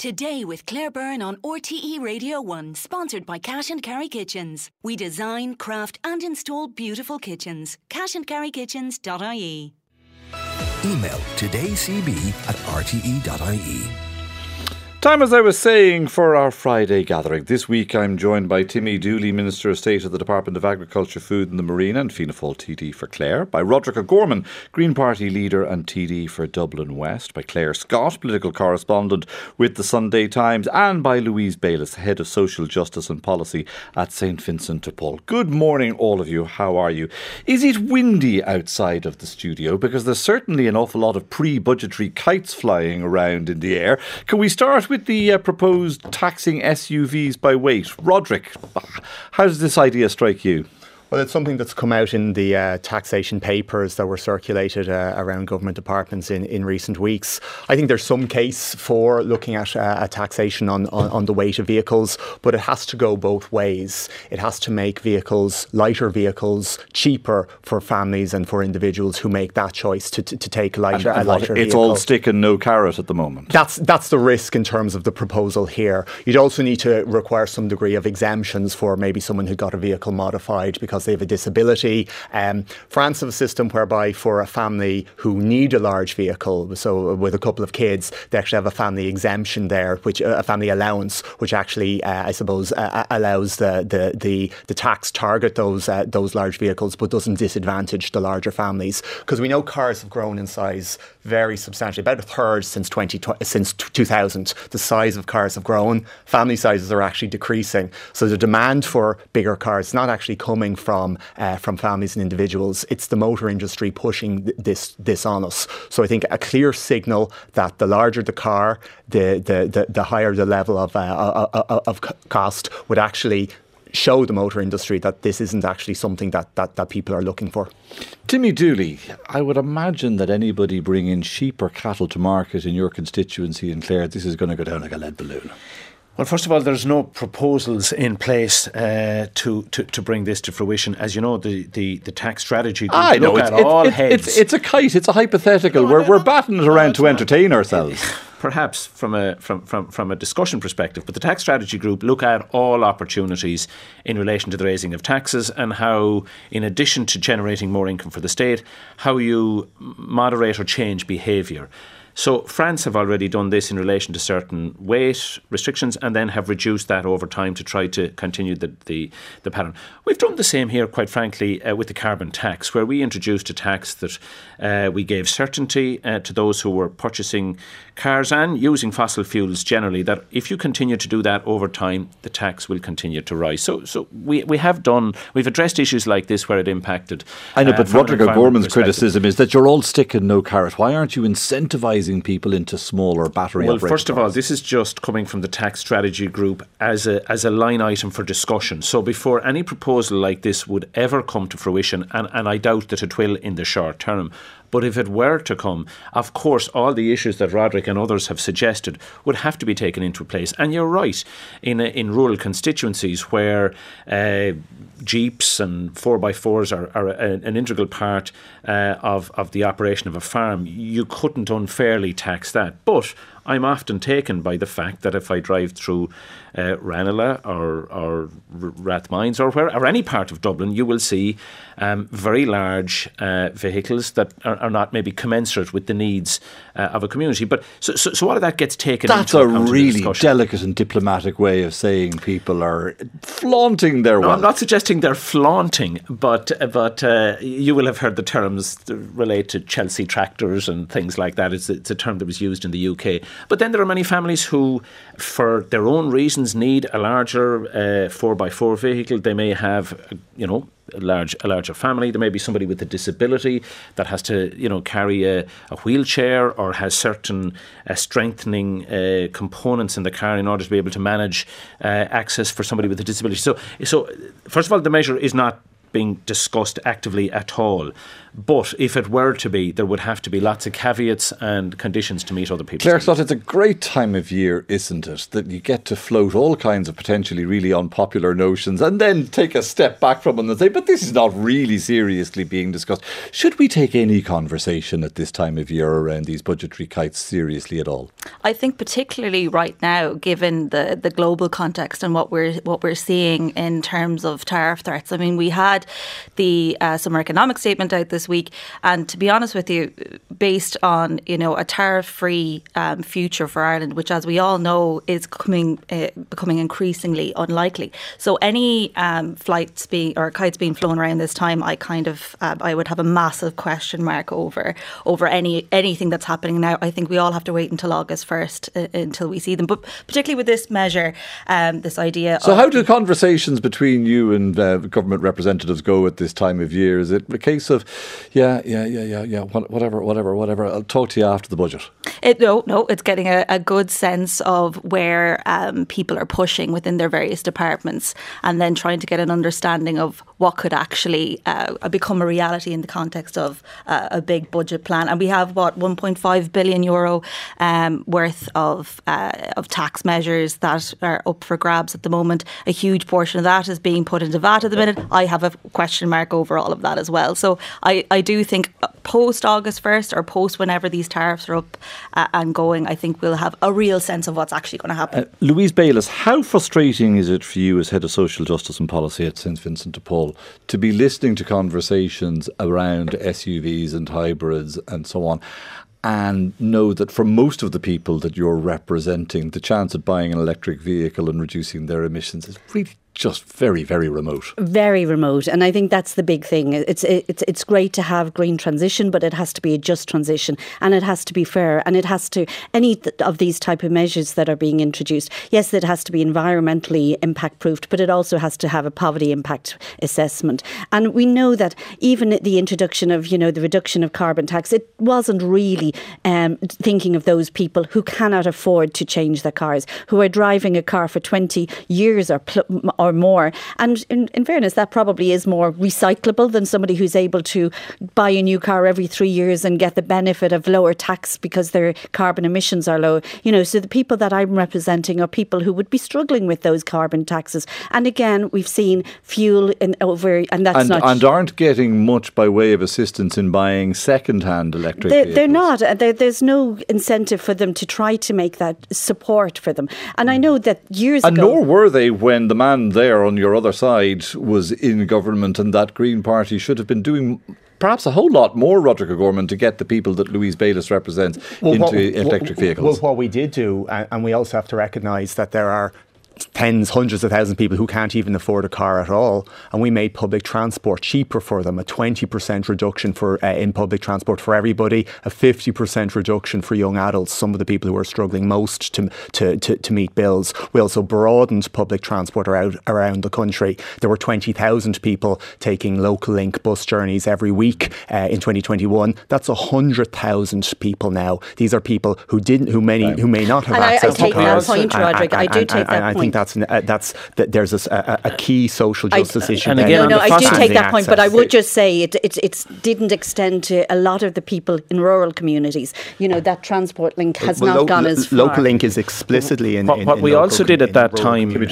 Today with Claire Byrne on RTE Radio 1, sponsored by Cash and Carry Kitchens. We design, craft and install beautiful kitchens. cashandcarrykitchens.ie. Email todayscb@rte.ie. Time, as I was saying, for our Friday gathering. This week I'm joined by Timmy Dooley, Minister of State of the Department of Agriculture, Food and the Marina, and Fianna Fáil TD for Clare, by Roderick O'Gorman, Green Party leader and TD for Dublin West, by Claire Scott, political correspondent with the Sunday Times, and by Louise Bayliss, Head of Social Justice and Policy at St Vincent de Paul. Good morning, all of you. How are you? Is it windy outside of the studio? Because there's certainly an awful lot of pre-budgetary kites flying around in the air. Can we start with the proposed taxing SUVs by weight? Roderick, how does this idea strike you? Well, it's something that's come out in the taxation papers that were circulated around government departments in recent weeks. I think there's some case for looking at a taxation on the weight of vehicles, but it has to go both ways. It has to make vehicles, lighter vehicles, cheaper for families and for individuals who make that choice to take a lighter vehicle. It's all stick and no carrot at the moment. That's the risk in terms of the proposal here. You'd also need to require some degree of exemptions for maybe someone who got a vehicle modified because they have a disability. France have a system whereby for a family who need a large vehicle, so with a couple of kids, they actually have a family exemption there, which a family allowance, which actually, I suppose, allows the tax target those large vehicles, but doesn't disadvantage the larger families. Because we know cars have grown in size very substantially, about a third since 2000. The size of cars have grown. Family sizes are actually decreasing. So the demand for bigger cars is not actually coming from families and individuals. It's the motor industry pushing this on us. So I think a clear signal that the larger the car, the higher the level of cost would actually show the motor industry that this isn't actually something that people are looking for. Timmy Dooley, I would imagine that anybody bringing sheep or cattle to market in your constituency in Clare, this is going to go down like a lead balloon. Well, first of all, there's no proposals in place to bring this to fruition. As you know, the tax strategy group look at all heads. It's a kite. It's a hypothetical. We're batting it around to entertain ourselves. Perhaps from a discussion perspective, but the tax strategy group look at all opportunities in relation to the raising of taxes and how, in addition to generating more income for the state, how you moderate or change behaviour. So France have already done this in relation to certain weight restrictions and then have reduced that over time to try to continue the pattern. We've done the same here, quite frankly, with the carbon tax, where we introduced a tax that we gave certainty to those who were purchasing cars and using fossil fuels generally, that if you continue to do that over time, the tax will continue to rise. So we've addressed issues like this where it impacted. I know, but Roderick O'Gorman's criticism is that you're all stick and no carrot. Why aren't you incentivising people into smaller battery operated cars? Well, first of all, this is just coming from the tax strategy group as a line item for discussion. So before any proposal like this would ever come to fruition, and I doubt that it will in the short term, but if it were to come, of course, all the issues that Roderick and others have suggested would have to be taken into place. And you're right, in rural constituencies where Jeeps and 4x4s are an integral part of the operation of a farm, you couldn't unfairly tax that. But I'm often taken by the fact that if I drive through Ranelagh or Rathmines or any part of Dublin, you will see very large vehicles that are not maybe commensurate with the needs of a community. But so all of that gets taken into account. That's a really delicate and diplomatic way of saying people are flaunting their wealth. I'm not suggesting they're flaunting, but you will have heard the terms relate to Chelsea tractors and things like that. It's a term that was used in the UK. But then there are many families who, for their own reasons, need a larger 4x4 vehicle. They may have, a larger family. There may be somebody with a disability that has to, carry a wheelchair or has certain strengthening components in the car in order to be able to manage access for somebody with a disability. So first of all, the measure is not being discussed actively at all. But if it were to be, there would have to be lots of caveats and conditions to meet other people's Claire needs. Scott, it's a great time of year, isn't it, that you get to float all kinds of potentially really unpopular notions and then take a step back from them and say, but this is not really seriously being discussed. Should we take any conversation at this time of year around these budgetary kites seriously at all? I think particularly right now, given the global context and what we're seeing in terms of tariff threats. I mean, we had the summer economic statement out this week, and to be honest with you, based on a tariff-free future for Ireland, which, as we all know, is becoming increasingly unlikely. So any kites being flown around this time, I would have a massive question mark over anything that's happening now. I think we all have to wait until August 1st until we see them. But particularly with this measure, this idea. So how do conversations between you and government representatives go at this time of year? Is it a case of, whatever, I'll talk to you after the budget? No, it's getting a good sense of where people are pushing within their various departments, and then trying to get an understanding of what could actually become a reality in the context of a big budget plan. And we have, €1.5 billion worth of tax measures that are up for grabs at the moment. A huge portion of that is being put into VAT at the minute. I have a question mark over all of that as well. So I do think post August 1st or post whenever these tariffs are up and going, I think we'll have a real sense of what's actually going to happen. Louise Bayliss, how frustrating is it for you as Head of Social Justice and Policy at St Vincent de Paul to be listening to conversations around SUVs and hybrids and so on, and know that for most of the people that you're representing, the chance of buying an electric vehicle and reducing their emissions is really just very, very remote. Very remote. And I think that's the big thing. It's great to have green transition, but it has to be a just transition, and it has to be fair, and it has to, any of these type of measures that are being introduced, yes, it has to be environmentally impact proofed, but it also has to have a poverty impact assessment. And we know that even the introduction of, the reduction of carbon tax, it wasn't really thinking of those people who cannot afford to change their cars, who are driving a car for 20 years or more. And in fairness, that probably is more recyclable than somebody who's able to buy a new car every 3 years and get the benefit of lower tax because their carbon emissions are low. So the people that I'm representing are people who would be struggling with those carbon taxes. And again, we've seen fuel and aren't getting much by way of assistance in buying second-hand electric vehicles. They're not. There's no incentive for them to try to make that support for them. And I know that years ago... And nor were they when the man there on your other side was in government, and that Green Party should have been doing perhaps a whole lot more, Roderick O'Gorman, to get the people that Louise Bayliss represents into electric vehicles. Well, what we did do, and we also have to recognise that there are tens, hundreds of thousands of people who can't even afford a car at all, and we made public transport cheaper for them, a 20% reduction in public transport for everybody, a 50% reduction for young adults, some of the people who are struggling most to meet bills. We also broadened public transport around the country. There were 20,000 people taking local link bus journeys every week in 2021. That's 100,000 people now. These are people who may not have access to cars. I take that point, Roderick. I do take that point. I think there's a key social justice issue. And again, I do take that point, but I would just say it didn't extend to a lot of the people in rural communities. That transport link has not gone as far. Local link is explicitly in. What we also did at that time, we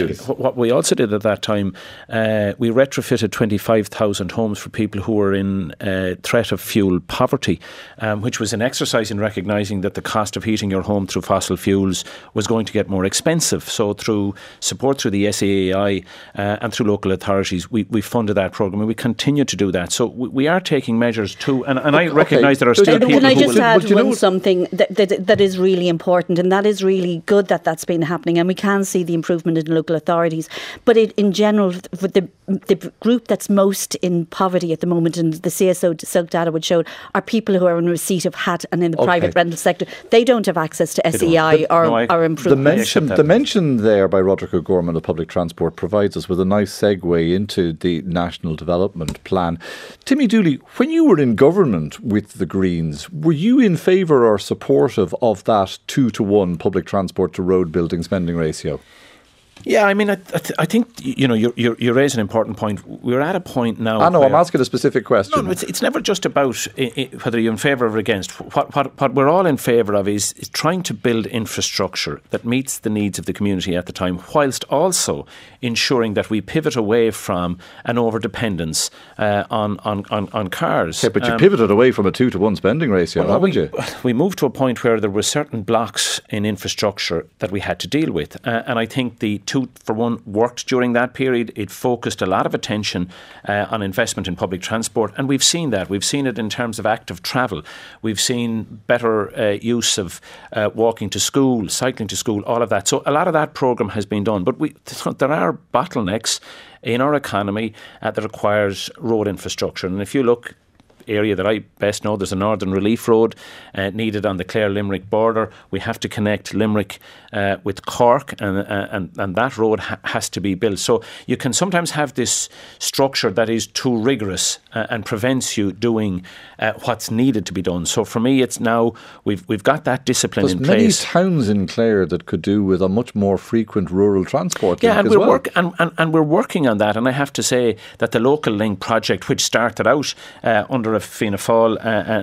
retrofitted 25,000 homes for people who were in threat of fuel poverty, which was an exercise in recognising that the cost of heating your home through fossil fuels was going to get more expensive. So through support through the SAAI and through local authorities, we funded that programme, and we continue to do that. So we are taking measures too, and I recognise there are still people Can I just add something that is really important, and that is really good that that's been happening, and we can see the improvement in local authorities. But in general, with the group that's most in poverty at the moment, and the CSO Silk data would show, are people who are in receipt of HAT and in the private rental sector. They don't have access to SEI or improvement. The mention there by Roderick O'Gorman of public transport provides us with a nice segue into the National Development Plan. Timmy Dooley, when you were in government with the Greens, were you in favour or supportive of that 2-to-1 public transport to road building spending ratio? Yeah, I mean, I think you raise an important point. We're at a point now. I know. I'm asking a specific question. No, it's never just about whether you're in favour or against. What we're all in favour of is trying to build infrastructure that meets the needs of the community at the time, whilst also ensuring that we pivot away from an over-dependence on cars. Yeah, but you pivoted away from a 2-to-1 spending ratio, haven't you? We moved to a point where there were certain blocks in infrastructure that we had to deal with, and I think the 2-for-1 worked during that period. It focused a lot of attention on investment in public transport, and we've seen that. We've seen it in terms of active travel. We've seen better use of walking to school, cycling to school, all of that. So a lot of that programme has been done. But there are bottlenecks in our economy that requires road infrastructure. And if you look, area that I best know, there's a Northern Relief Road needed on the Clare-Limerick border. We have to connect Limerick with Cork, and that road has to be built. So you can sometimes have this structure that is too rigorous and prevents you doing what's needed to be done. So for me, it's now we've got that discipline in place. There's many towns in Clare that could do with a much more frequent rural transport link and as well. And we're working on that. And I have to say that the Local Link project, which started out under a Fianna Fáil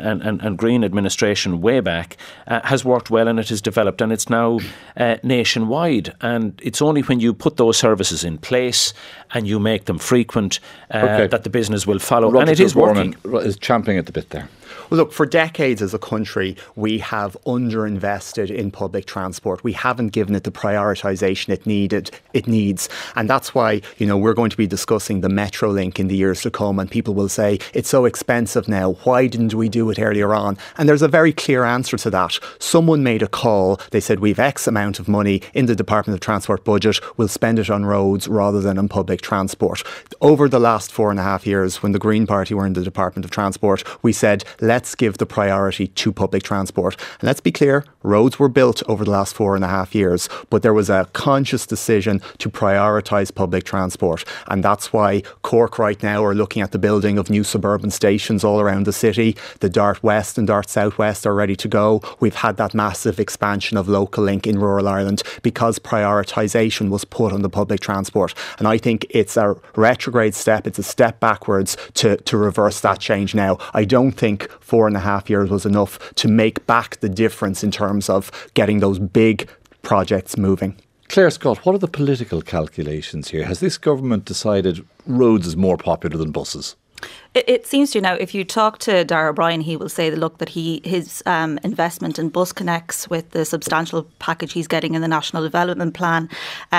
and Green administration way back, has worked well, and it has developed, and it's now nationwide. And it's only when you put those services in place and you make them frequent that the business will follow. Roger, and it is working. Is champing at the bit there. Well, look, for decades as a country, we have underinvested in public transport. We haven't given it the prioritisation it needs. And that's why, we're going to be discussing the Metrolink in the years to come, and people will say, it's so expensive now. Why didn't we do it earlier on? And there's a very clear answer to that. Someone made a call. They said, we've X amount of money in the Department of Transport budget. We'll spend it on roads rather than on public transport. Over the last 4.5 years, when the Green Party were in the Department of Transport, we said, let's give the priority to public transport. And let's be clear, roads were built over the last 4.5 years, but there was a conscious decision to prioritise public transport. And that's why Cork right now are looking at the building of new suburban stations all around the city. The Dart West and Dart Southwest are ready to go. We've had that massive expansion of Local Link in rural Ireland because prioritisation was put on the public transport. And I think it's a retrograde step. It's a step backwards to reverse that change now. I don't think 4.5 years was enough to make back the difference in terms of getting those big projects moving. Claire Scott, what are the political calculations here? Has this government decided roads is more popular than buses? It seems to now, if you talk to Darragh O'Brien, he will say, look, that his investment in Bus Connects with the substantial package he's getting in the National Development Plan,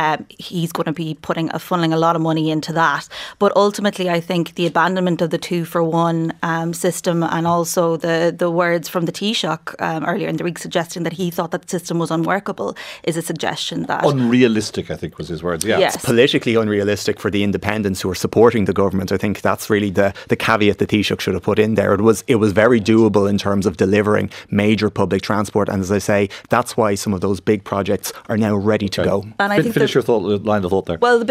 he's going to be funneling a lot of money into that. But ultimately, I think the abandonment of the 2-for-1 system, and also the words from the Taoiseach earlier in the week suggesting that he thought that system was unworkable, is a suggestion that... Unrealistic, I think was his words, yeah. Yes. It's politically unrealistic for the independents who are supporting the government. I think that's really the caveat the Taoiseach should have put in there. It was very doable in terms of delivering major public transport, and as I say, that's why some of those big projects are now ready to go. And I think finish your line of thought there. Well,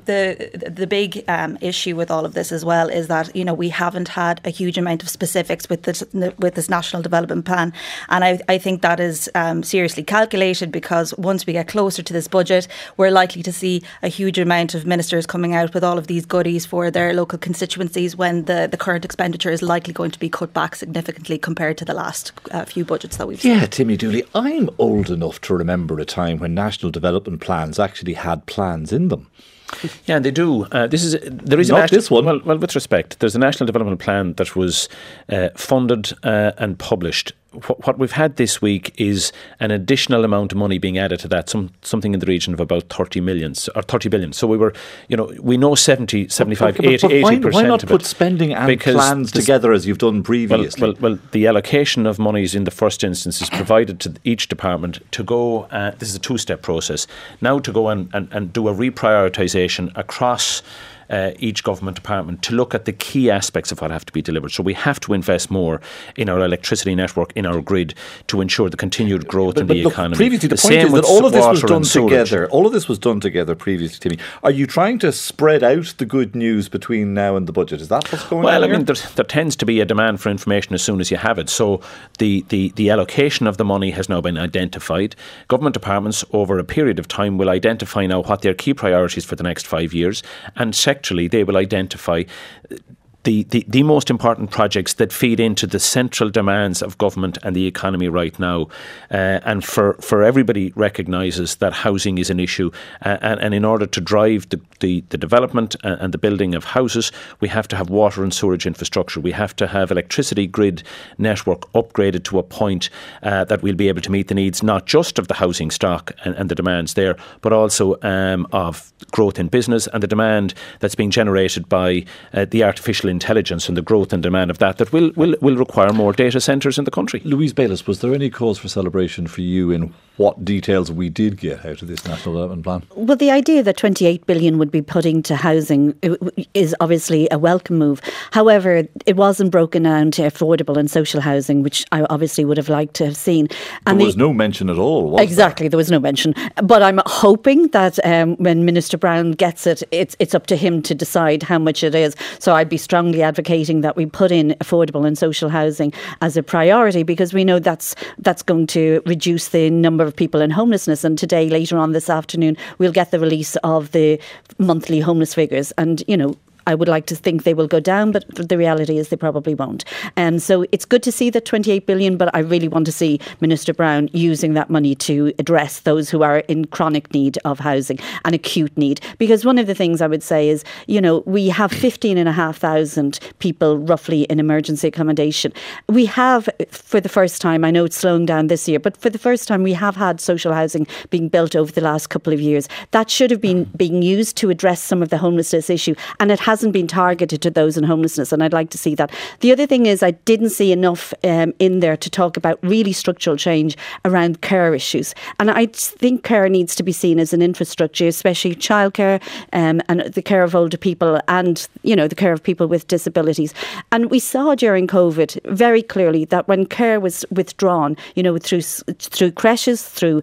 the big issue with all of this as well is that we haven't had a huge amount of specifics with this National Development Plan, and I think that is seriously calculated, because once we get closer to this budget, we're likely to see a huge amount of ministers coming out with all of these goodies for their local constituencies, when the current expenditure is likely going to be cut back significantly compared to the last few budgets that we've seen. Yeah, Timmy Dooley, I'm old enough to remember a time when national development plans actually had plans in them. Yeah, they do. This one. Well, with respect, there's a National Development Plan that was funded and published. What we've had this week is an additional amount of money being added to that, something in the region of about 30 billion. So we were, we know 70, 75, 80%. Why not put spending and plans together as you've done previously? Well, the allocation of monies in the first instance is provided to each department to go, this is a two-step process, now to go and do a reprioritisation across each government department to look at the key aspects of what have to be delivered. So we have to invest more in our electricity network, in our grid, to ensure the continued growth in the economy. Previously, the point is that all of this was done together. All of this was done together previously, Timmy. Are you trying to spread out the good news between now and the budget? Is that what's going on? Well, I mean, there tends to be a demand for information as soon as you have it. So the allocation of the money has now been identified. Government departments over a period of time will identify now what their key priorities for the next 5 years, and sectorally they will identify the most important projects that feed into the central demands of government and the economy right now. And for everybody recognises that housing is an issue. And in order to drive the development and the building of houses, we have to have water and sewerage infrastructure. We have to have electricity grid network upgraded to a point that we'll be able to meet the needs not just of the housing stock and the demands there, but also of growth in business and the demand that's being generated by the artificial intelligence and the growth and demand of that will require more data centres in the country. Louise Bayliss, was there any cause for celebration for you in what details we did get out of this National Development Plan? Well, the idea that 28 billion would be putting to housing is obviously a welcome move. However, it wasn't broken down to affordable and social housing, which I obviously would have liked to have seen. And there was no mention at all, was exactly, there was no mention. But I'm hoping that when Minister Brown gets it, it's up to him to decide how much it is. So I'd be strongly advocating that we put in affordable and social housing as a priority, because we know that's going to reduce the number of people in homelessness. And today, later on this afternoon, we'll get the release of the monthly homeless figures. And, you know, I would like to think they will go down, but the reality is they probably won't. So it's good to see that 28 billion, but I really want to see Minister Brown using that money to address those who are in chronic need of housing and acute need. Because one of the things I would say is, you know, we have 15,500 people roughly in emergency accommodation. We have, for the first time, I know it's slowing down this year, but for the first time we have had social housing being built over the last couple of years. That should have been being used to address some of the homelessness issue, and it hasn't been targeted to those in homelessness, and I'd like to see that. The other thing is I didn't see enough in there to talk about really structural change around care issues, and I think care needs to be seen as an infrastructure, especially childcare and the care of older people and, you know, the care of people with disabilities. And we saw during COVID very clearly that when care was withdrawn, you know, through creches, through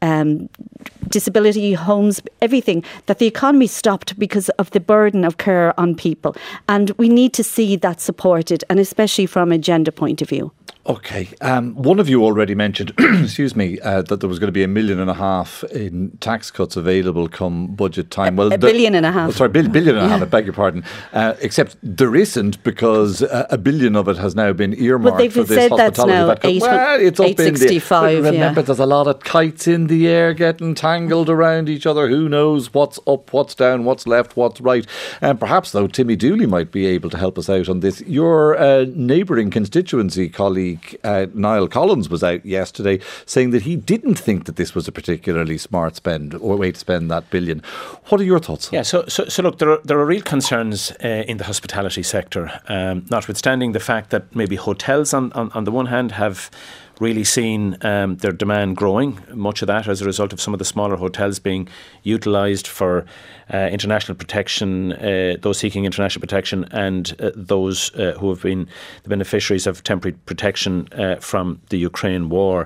disability homes, everything, that the economy stopped because of the burden of care on people. And we need to see that supported, and especially from a gender point of view. Okay. One of you already mentioned, excuse me, that there was going to be $1.5 million in tax cuts available come budget time. Well, $1.5 billion. $1.5 billion, I beg your pardon. Except there isn't, because $1 billion of it has now been earmarked for this hospitality. Well, it's up in the... Remember, there's a lot of kites in the air getting tangled around each other. Who knows what's up, what's down, what's left, what's right. And perhaps, though, Timmy Dooley might be able to help us out on this. Your neighbouring constituency colleague, Niall Collins, was out yesterday saying that he didn't think that this was a particularly smart spend or way to spend that $1 billion. What are your thoughts? Yeah, so look, there are real concerns in the hospitality sector, notwithstanding the fact that maybe hotels on the one hand have really seen their demand growing, much of that as a result of some of the smaller hotels being utilised for international protection, those seeking international protection, and those who have been the beneficiaries of temporary protection from the Ukraine war.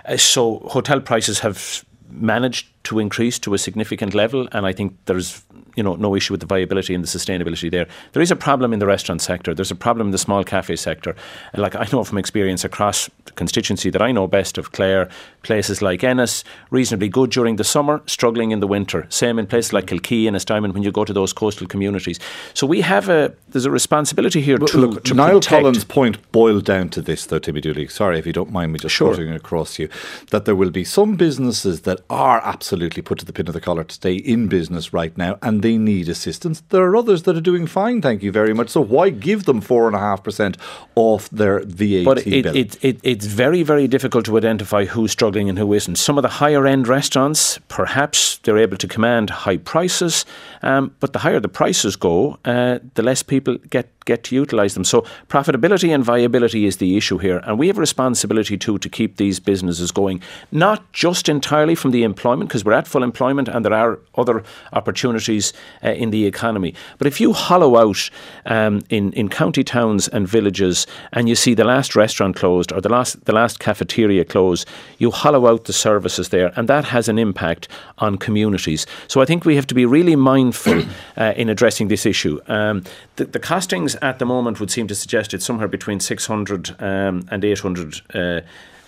So hotel prices have managed to increase to a significant level, and I think there's no issue with the viability and the sustainability there. There is a problem in the restaurant sector. There's a problem in the small cafe sector. Like I know from experience across the constituency that I know best of, Clare, places like Ennis, reasonably good during the summer, struggling in the winter. Same in places like Kilkee and Estymon when you go to those coastal communities. So there's a responsibility here to Niall protect. Collins' point boiled down to this, though, Timmy Dooley. Sorry if you don't mind me just putting it across you, that there will be some businesses that are absolutely put to the pin of the collar to stay in business right now, and they need assistance. There are others that are doing fine, thank you very much. So why give them 4.5% off their VAT but bill? It's very, very difficult to identify who's struggling and who isn't. Some of the higher end restaurants, perhaps they're able to command high prices, but the higher the prices go, the less people get get to utilise them. So profitability and viability is the issue here, and we have a responsibility to keep these businesses going, not just entirely from the employment, because we're at full employment and there are other opportunities in the economy. But if you hollow out in county towns and villages and you see the last restaurant closed or the last cafeteria closed, you hollow out the services there, and that has an impact on communities. So I think we have to be really mindful in addressing this issue. The costings at the moment would seem to suggest it's somewhere between 600 and 800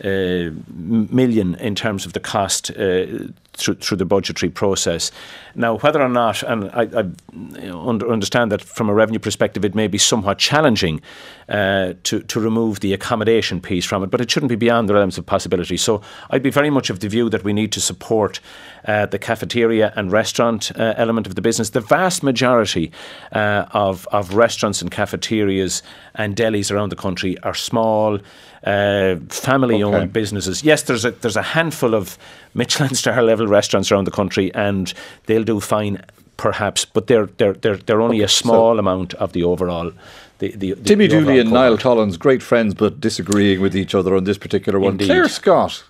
million in terms of the cost through the budgetary process. Now, whether or not, and I understand that from a revenue perspective it may be somewhat challenging to remove the accommodation piece from it, but it shouldn't be beyond the realms of possibility. So I'd be very much of the view that we need to support the cafeteria and restaurant element of the business. The vast majority of restaurants and cafeterias and delis around the country are small, family-owned businesses. Yes, there's a handful of Michelin star level restaurants around the country, and they'll do fine, perhaps, but they're only a small amount of the overall. Timmy Dooley and Niall Collins, great friends, but disagreeing with each other on this particular one. Indeed. Claire Scott,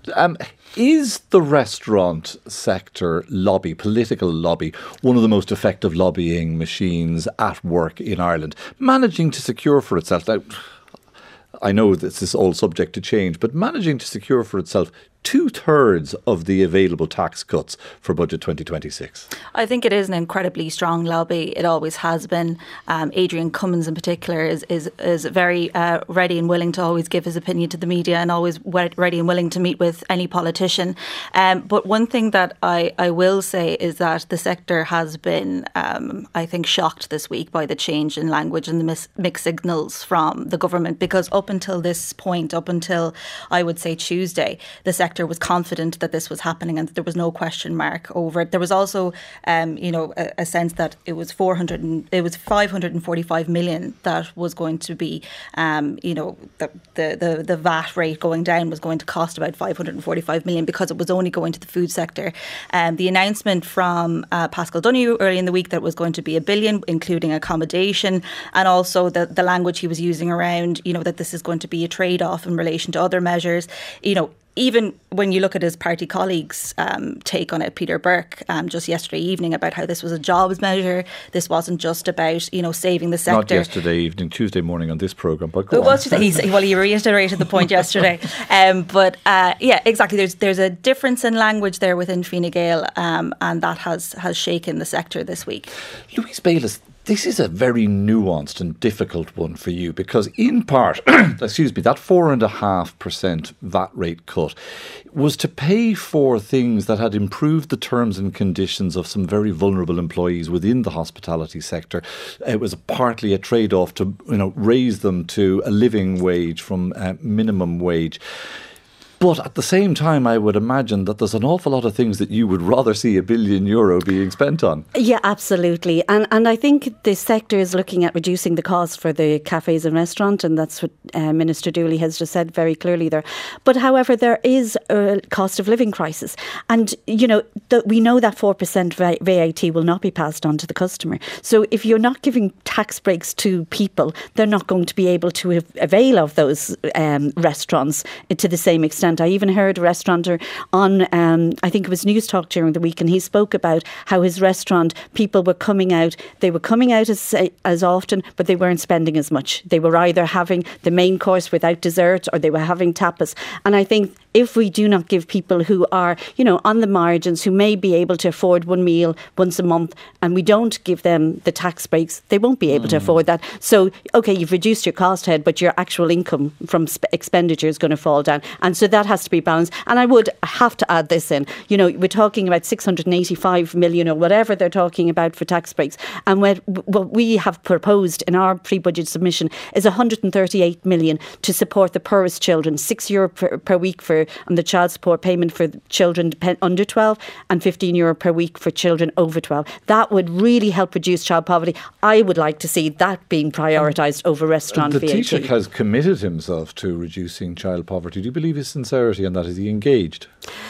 is the restaurant sector lobby, political lobby, one of the most effective lobbying machines at work in Ireland, managing to secure for itself? Now, I know this is all subject to change, but managing to secure for itself 2/3 of the available tax cuts for budget 2026. I think it is an incredibly strong lobby. It always has been. Adrian Cummins in particular is very ready and willing to always give his opinion to the media, and always ready and willing to meet with any politician. But one thing that I will say is that the sector has been, I think, shocked this week by the change in language and the mixed signals from the government, because up until this point, up until I would say Tuesday, the sector was confident that this was happening and that there was no question mark over it. There was also, a sense that it was 545 million that was going to be, the VAT rate going down was going to cost about 545 million because it was only going to the food sector. The announcement from Pascal Donoghue early in the week that it was going to be $1 billion, including accommodation, and also the language he was using around, that this is going to be a trade-off in relation to other measures. Even when you look at his party colleagues' take on it, Peter Burke, just yesterday evening, about how this was a jobs measure. This wasn't just about, saving the sector. Not yesterday evening, Tuesday morning on this programme, but go on. Well, he reiterated the point yesterday. But exactly. There's a difference in language there within Fine Gael, and that has shaken the sector this week. Louise Bayliss, this is a very nuanced and difficult one for you because in part, that 4.5% VAT rate cut was to pay for things that had improved the terms and conditions of some very vulnerable employees within the hospitality sector. It was partly a trade-off to raise them to a living wage from minimum wage. But at the same time, I would imagine that there's an awful lot of things that you would rather see €1 billion being spent on. Yeah, absolutely. And I think the sector is looking at reducing the cost for the cafes and restaurants, and that's what Minister Dooley has just said very clearly there. But however, there is a cost of living crisis. And, we know that 4% VAT will not be passed on to the customer. So if you're not giving tax breaks to people, they're not going to be able to avail of those restaurants to the same extent. I even heard a restaurateur on, I think it was News Talk during the week, and he spoke about how his restaurant, people were coming out. They were coming out as often, but they weren't spending as much. They were either having the main course without dessert, or they were having tapas. And I think if we do not give people who are, on the margins, who may be able to afford one meal once a month, and we don't give them the tax breaks, they won't be able to afford that. So, okay, you've reduced your cost head, but your actual income from expenditure is going to fall down. And so that has to be balanced. And I would have to add this in. We're talking about 685 million or whatever they're talking about for tax breaks. And what we have proposed in our pre-budget submission is 138 million to support the poorest children, €6 per week on the child support payment for children under 12 and €15 per week for children over 12. That would really help reduce child poverty. I would like to see that being prioritised over restaurant VAT. The Taoiseach has committed himself to reducing child poverty. Do you believe his sincerity in that? Is he engaged?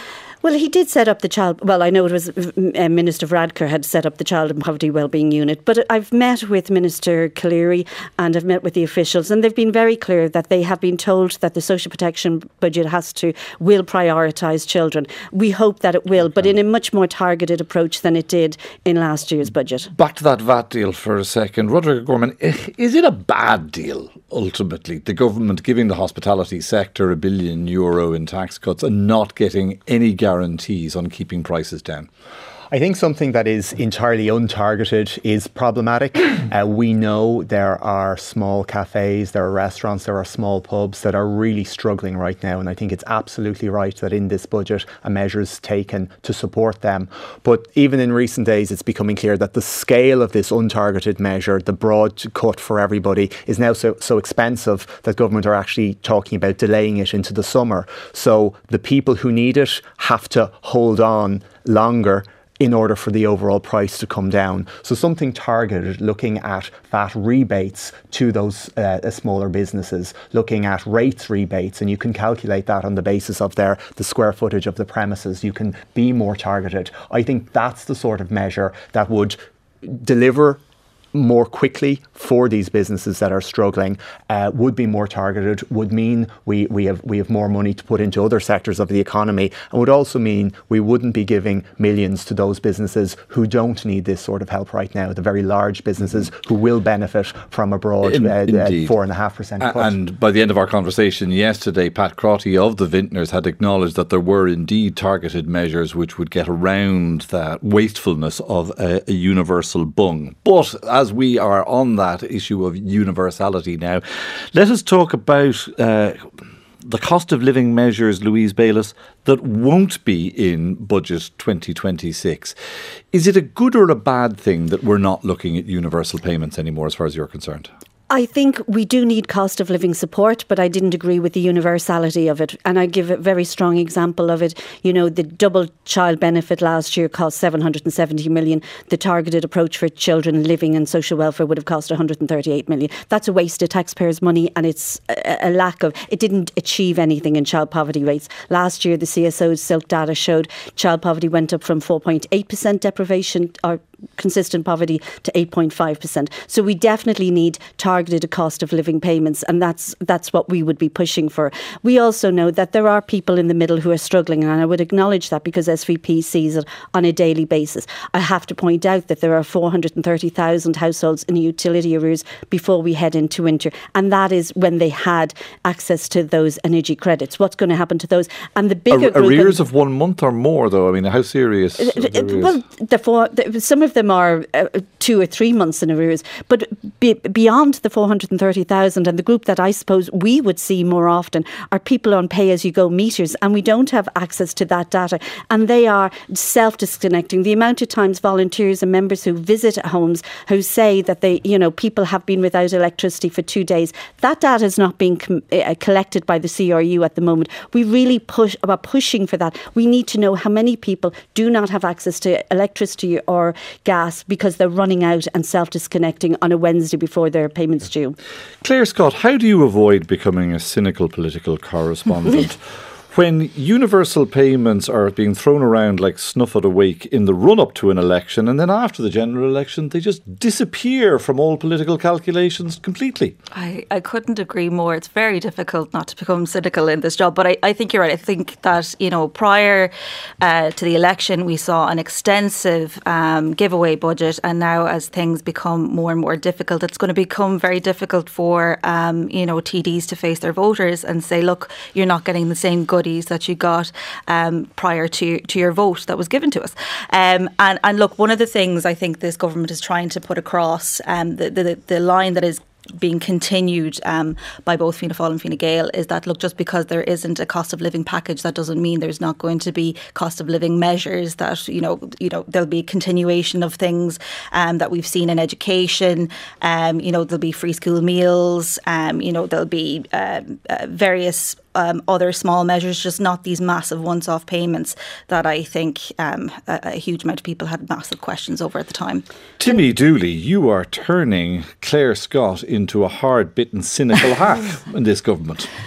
Well, he did set up the child. Well, I know it was Minister Varadkar had set up the Child and Poverty Wellbeing Unit, but I've met with Minister Cleary and I've met with the officials, and they've been very clear that they have been told that the social protection budget will prioritise children. We hope that it will, but in a much more targeted approach than it did in last year's budget. Back to that VAT deal for a second. Roderick O'Gorman, is it a bad deal, ultimately, the government giving the hospitality sector €1 billion in tax cuts and not getting any guarantees on keeping prices down? I think something that is entirely untargeted is problematic. We know there are small cafes, there are restaurants, there are small pubs that are really struggling right now. And I think it's absolutely right that in this budget a measure is taken to support them. But even in recent days, it's becoming clear that the scale of this untargeted measure, the broad cut for everybody, is now so expensive that government are actually talking about delaying it into the summer. So the people who need it have to hold on longer in order for the overall price to come down. So something targeted, looking at VAT rebates to those smaller businesses, looking at rates rebates, and you can calculate that on the basis of the square footage of the premises. You can be more targeted. I think that's the sort of measure that would deliver more quickly for these businesses that are struggling, would be more targeted, would mean we have more money to put into other sectors of the economy, and would also mean we wouldn't be giving millions to those businesses who don't need this sort of help right now, the very large businesses who will benefit from a broad 4.5% cut. And by the end of our conversation yesterday, Pat Crotty of the Vintners had acknowledged that there were indeed targeted measures which would get around that wastefulness of a universal bung. But as we are on that issue of universality now, let us talk about the cost of living measures, Louise Bayliss, that won't be in Budget 2026. Is it a good or a bad thing that we're not looking at universal payments anymore as far as you're concerned? I think we do need cost of living support, but I didn't agree with the universality of it. And I give a very strong example of it. You know, the double child benefit last year cost 770 million. The targeted approach for children living in social welfare would have cost 138 million. That's a waste of taxpayers' money, and it's a lack of, it didn't achieve anything in child poverty rates. Last year, the CSO's Silk data showed child poverty went up from 4.8% deprivation or consistent poverty to 8.5%. So we definitely need targeted cost of living payments, and that's what we would be pushing for. We also know that there are people in the middle who are struggling, and I would acknowledge that because SVP sees it on a daily basis. I have to point out that there are 430,000 households in utility arrears before we head into winter, and that is when they had access to those energy credits. What's going to happen to those? And the bigger arrears of 1 month or more, though. I mean, how serious? Well, some of them are 2 or 3 months in arrears, but beyond the 430,000, and the group that I suppose we would see more often are people on pay-as-you-go meters, and we don't have access to that data, and they are self-disconnecting. The amount of times volunteers and members who visit homes who say that people have been without electricity for 2 days, that data is not being collected by the CRU at the moment. We really are pushing for that. We need to know how many people do not have access to electricity or gas because they're running out and self-disconnecting on a Wednesday before their payments due. Claire Scott, how do you avoid becoming a cynical political correspondent when universal payments are being thrown around like snuff at a wake in the run-up to an election, and then after the general election they just disappear from all political calculations completely? I couldn't agree more. It's very difficult not to become cynical in this job, but I think you're right. I think that, prior to the election we saw an extensive giveaway budget, and now as things become more and more difficult, it's going to become very difficult for TDs to face their voters and say, look, you're not getting the same goodies that you got prior to your vote that was given to us. And look, one of the things I think this government is trying to put across, the line that is being continued by both Fianna Fáil and Fine Gael is that, look, just because there isn't a cost of living package, that doesn't mean there's not going to be cost of living measures, that there'll be a continuation of things that we've seen in education. There'll be free school meals, there'll be various other small measures, just not these massive once-off payments that I think a huge amount of people had massive questions over at the time. Timmy Dooley, you are turning Claire Scott into a hard-bitten cynical hack in this government.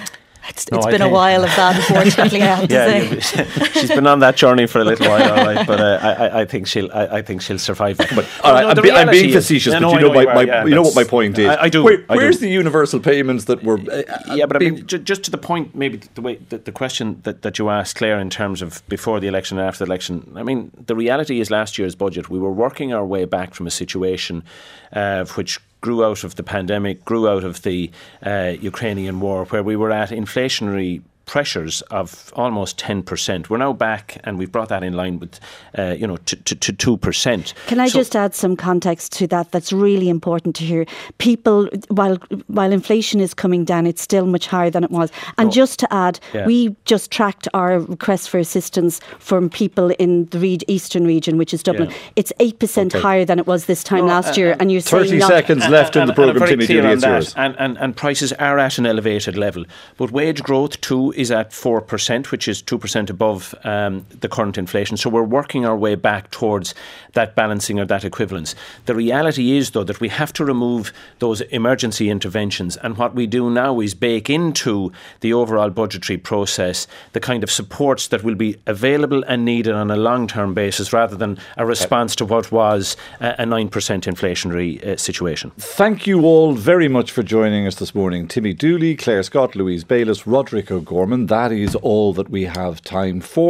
It's been a while of that, unfortunately, I have to say. She's been on that journey for a little while, all right, but I think she'll survive. But I'm being facetious, but you know what my point is. I do. Where's the universal payments that were? But I mean, just to the point, maybe the way the question that you asked, Claire, in terms of before the election and after the election. I mean, the reality is last year's budget, we were working our way back from a situation which grew out of the pandemic, grew out of the Ukrainian war, where we were at inflationary pressures of almost 10%. We're now back, and we've brought that in line with, to 2%. Can I just add some context to that? That's really important to hear. People, while inflation is coming down, it's still much higher than it was. And just to add, we just tracked our requests for assistance from people in the eastern region, which is Dublin. Yeah. It's 8% higher than it was this time last year. And you're 30 seconds left in the programme, Timmy Dooley, it's yours. And prices are at an elevated level. But wage growth too is at 4%, which is 2% above the current inflation. So we're working our way back towards that balancing or that equivalence. The reality is, though, that we have to remove those emergency interventions. And what we do now is bake into the overall budgetary process the kind of supports that will be available and needed on a long-term basis, rather than a response to what was a 9% inflationary situation. Thank you all very much for joining us this morning. Timmy Dooley, Claire Scott, Louise Bayliss, Roderick O'Gorman. That is all that we have time for.